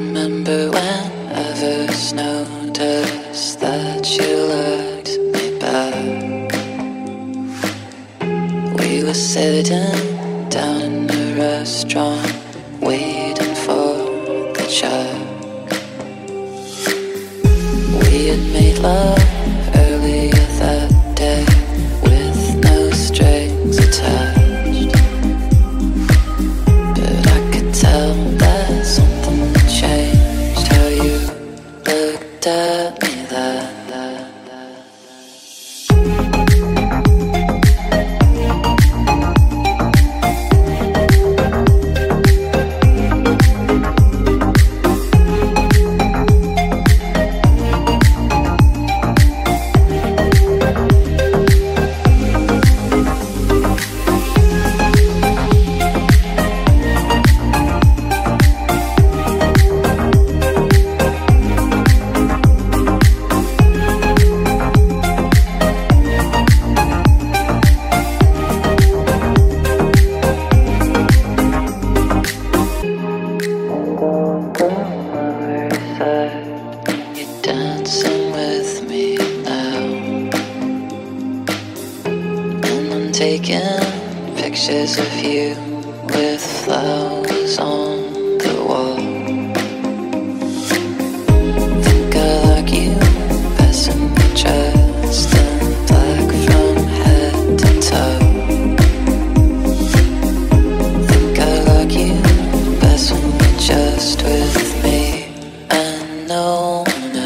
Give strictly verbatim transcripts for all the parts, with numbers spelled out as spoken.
remember when I first noticed that you liked me back. We were sitting down in a restaurant, waiting for the chat. We had made love earlier that day with no strings attached, but I could tell that something had changed. How you looked at me that dancing with me now, and I'm taking pictures of you with flowers on the wall. Think I like you best in the dressed in black from head to toe. Think I like you best when you're just with me. I know.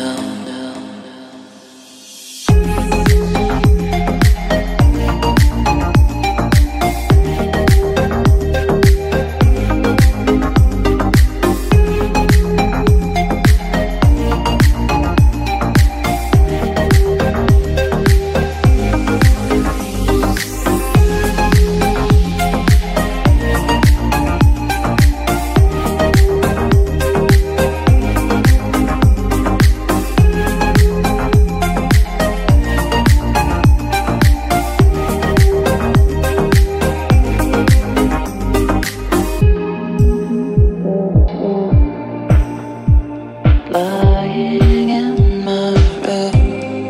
Lying in my room,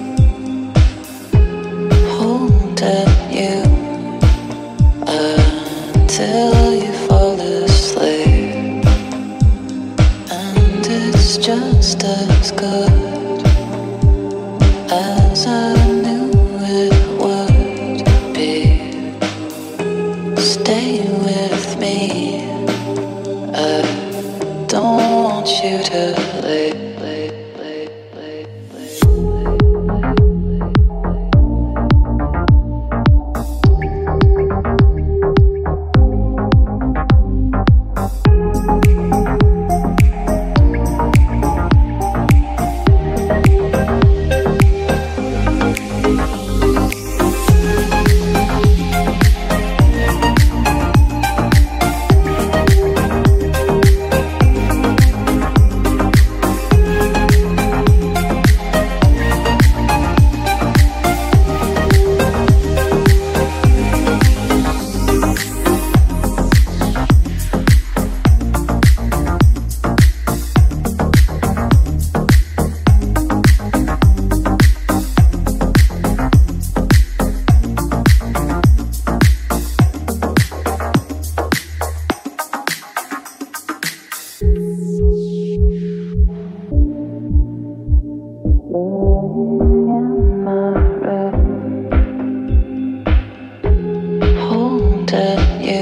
holding you until you fall asleep, and it's just as good as I knew it would be. Stay with me, I don't want you to leave. In my room, holding you